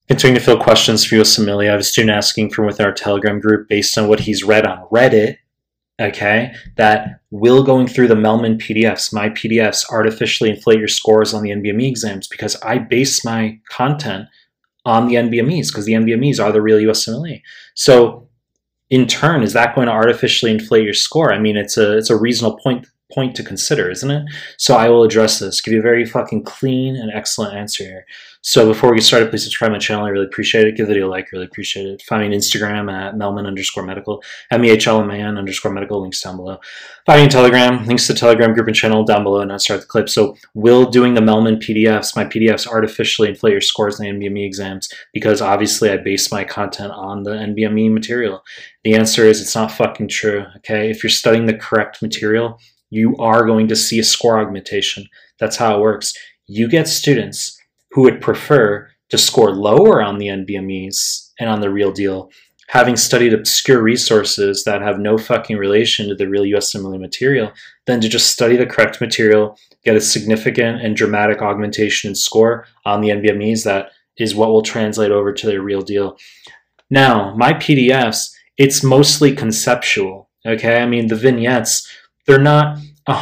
Continuing to fill questions for USMLE, I have a student asking from within our Telegram group based on what he's read on Reddit, okay, that will going through the Melman PDFs, my PDFs, artificially inflate your scores on the NBME exams because I base my content on the NBMEs because the NBMEs are the real USMLE. So in turn, is that going to artificially inflate your score? I mean, it's a reasonable point to consider, isn't it? So I will address this, give you a very fucking clean and excellent answer here. So before we get started, please subscribe to my channel. I really appreciate it. Give the video a like, really appreciate it. Find me on Instagram at Melman_medical, MEHLMAN_medical, links down below. Find me on Telegram, links to the Telegram group and channel down below, and now start the clip. So will doing the Melman PDFs, my PDFs, artificially inflate your scores in the NBME exams? Because obviously I base my content on the NBME material. The answer is it's not fucking true, okay? If you're studying the correct material, you are going to see a score augmentation. That's how it works. You get students who would prefer to score lower on the NBMEs and on the real deal, having studied obscure resources that have no fucking relation to the real USMLE material, than to just study the correct material, get a significant and dramatic augmentation in score on the NBMEs that is what will translate over to the real deal. Now, my PDFs, it's mostly conceptual, okay? I mean, the vignettes, they're not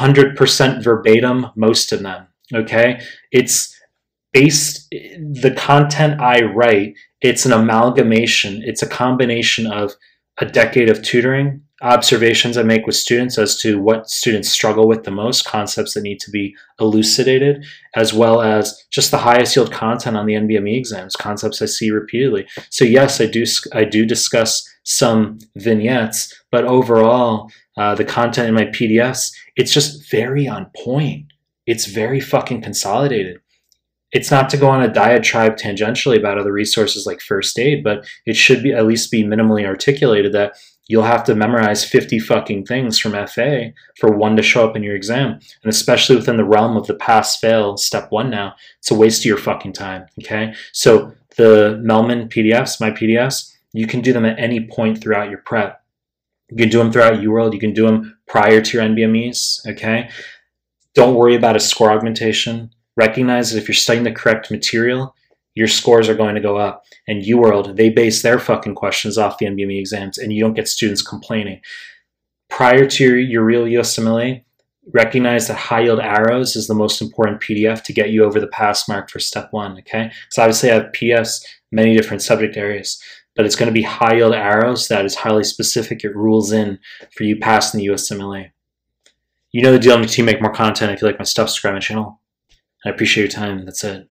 100% verbatim, most of them, okay? It's based, the content I write, it's an amalgamation. It's a combination of a decade of tutoring, observations I make with students as to what students struggle with the most, concepts that need to be elucidated, as well as just the highest yield content on the NBME exams, concepts I see repeatedly. So yes, I do discuss some vignettes, but overall, the content in my PDFs, it's just very on point. It's very fucking consolidated. It's not to go on a diatribe tangentially about other resources like first aid, but it should be at least be minimally articulated that you'll have to memorize 50 fucking things from FA for one to show up in your exam. And especially within the realm of the pass-fail step one now, it's a waste of your fucking time, okay? So the Melman PDFs, my PDFs, you can do them at any point throughout your prep. You can do them throughout UWorld. You can do them prior to your NBMEs, okay? Don't worry about a score augmentation. Recognize that if you're studying the correct material, your scores are going to go up. And UWorld, they base their fucking questions off the NBME exams, and you don't get students complaining. Prior to your real USMLE, recognize that high yield arrows is the most important PDF to get you over the pass mark for step one, okay? Because obviously I have PDFs, many different subject areas, but it's going to be high yield arrows that is highly specific. It rules in for you passing the USMLE. You know the deal. I'm going to make more content. If you like my stuff, subscribe to my channel. I appreciate your time. That's it.